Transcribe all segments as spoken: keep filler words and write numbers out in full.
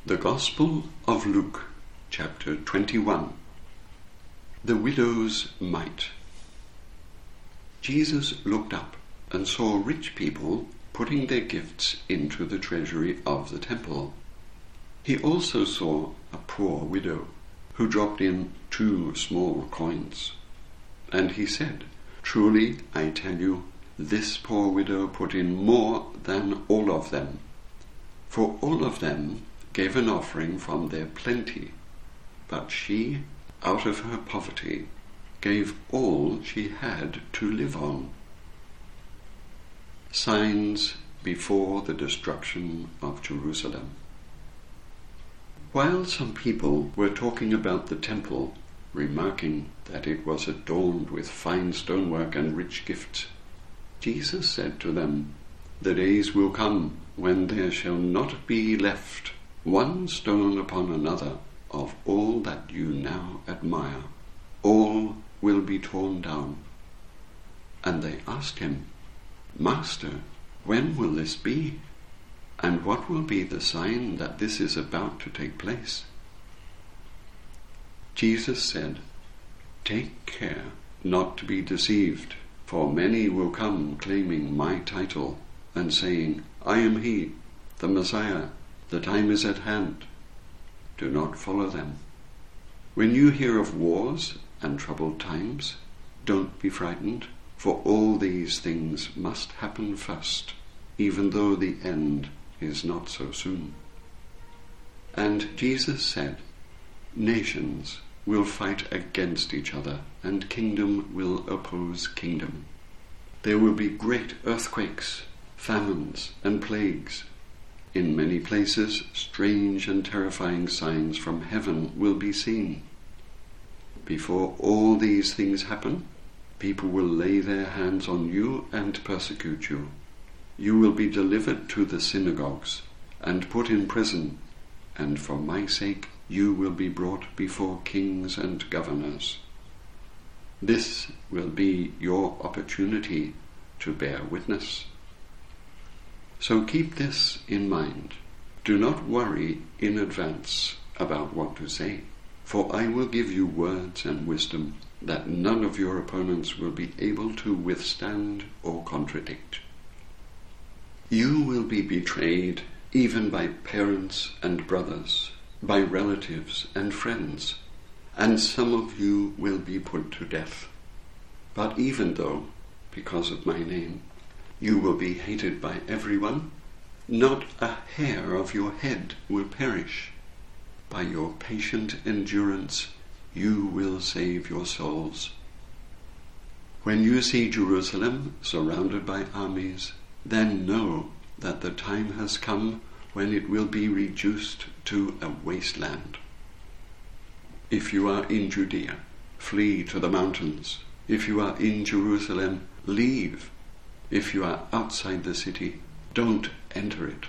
The Gospel of Luke, chapter twenty-one. The Widow's Mite. Jesus looked up and saw rich people putting their gifts into the treasury of the temple. He also saw a poor widow who dropped in two small coins. And he said, "Truly, I tell you, this poor widow put in more than all of them. For all of them gave an offering from their plenty, but she, out of her poverty, gave all she had to live on." Signs before the destruction of Jerusalem. While some people were talking about the temple, remarking that it was adorned with fine stonework and rich gifts, Jesus said to them, "The days will come when there shall not be left one stone upon another of all that you now admire. All will be torn down." And they asked him, "Master, when will this be? And what will be the sign that this is about to take place?" Jesus said, "Take care not to be deceived, for many will come claiming my title and saying, 'I am he, the Messiah, the time is at hand.' Do not follow them. When you hear of wars and troubled times, don't be frightened, for all these things must happen first, even though the end is not so soon." And Jesus said, "Nations will fight against each other, and kingdom will oppose kingdom. There will be great earthquakes, famines, and plagues. In many places, strange and terrifying signs from heaven will be seen. Before all these things happen, people will lay their hands on you and persecute you. You will be delivered to the synagogues and put in prison, and for my sake you will be brought before kings and governors. This will be your opportunity to bear witness. So keep this in mind. Do not worry in advance about what to say, for I will give you words and wisdom that none of your opponents will be able to withstand or contradict. You will be betrayed even by parents and brothers, by relatives and friends, and some of you will be put to death. But even though, because of my name, you will be hated by everyone, not a hair of your head will perish. By your patient endurance, you will save your souls. When you see Jerusalem surrounded by armies, then know that the time has come when it will be reduced to a wasteland. If you are in Judea, flee to the mountains. If you are in Jerusalem, leave. If you are outside the city, don't enter it.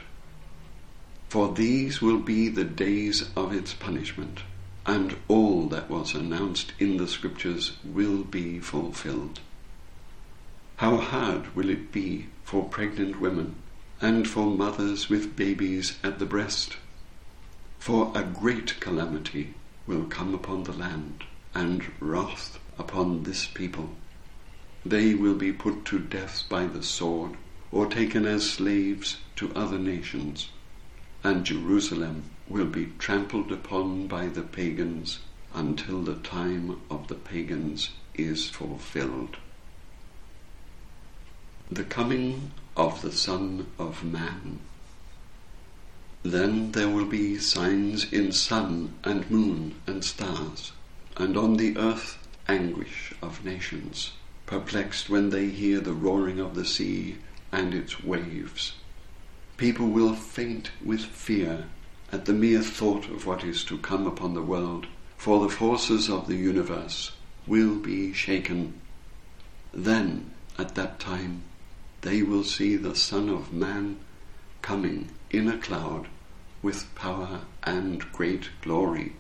For these will be the days of its punishment, and all that was announced in the scriptures will be fulfilled. How hard will it be for pregnant women and for mothers with babies at the breast? For a great calamity will come upon the land, and wrath upon this people. They will be put to death by the sword, or taken as slaves to other nations, and Jerusalem will be trampled upon by the pagans until the time of the pagans is fulfilled. The coming of the Son of Man. Then there will be signs in sun and moon and stars, and on the earth anguish of nations, perplexed when they hear the roaring of the sea and its waves. People will faint with fear at the mere thought of what is to come upon the world, for the forces of the universe will be shaken. Then, at that time, they will see the Son of Man coming in a cloud with power and great glory.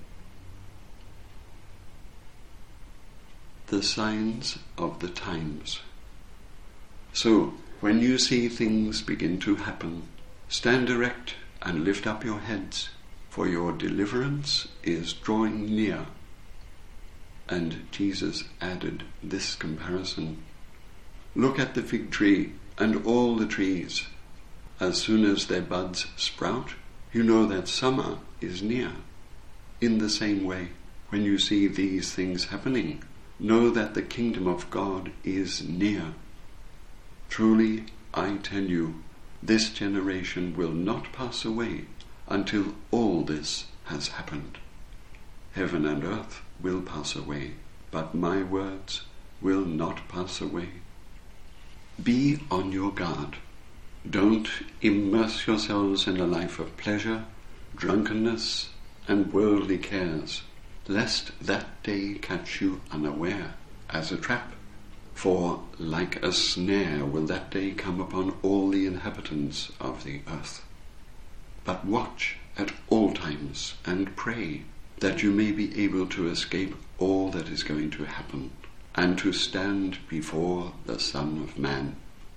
The signs of the times. So, when you see things begin to happen, stand erect and lift up your heads, for your deliverance is drawing near." And Jesus added this comparison: "Look at the fig tree and all the trees. As soon as their buds sprout, you know that summer is near. In the same way, when you see these things happening, know that the kingdom of God is near. Truly, I tell you, this generation will not pass away until all this has happened. Heaven and earth will pass away, but my words will not pass away. Be on your guard. Don't immerse yourselves in a life of pleasure, drunkenness, and worldly cares, lest that day catch you unaware as a trap. For like a snare will that day come upon all the inhabitants of the earth. But watch at all times and pray, that you may be able to escape all that is going to happen, and to stand before the Son of Man."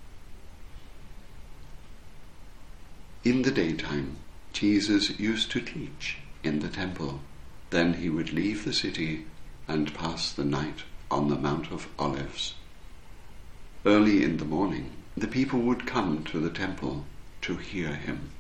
In the daytime, Jesus used to teach in the temple. Then he would leave the city and pass the night on the Mount of Olives. Early in the morning, the people would come to the temple to hear him.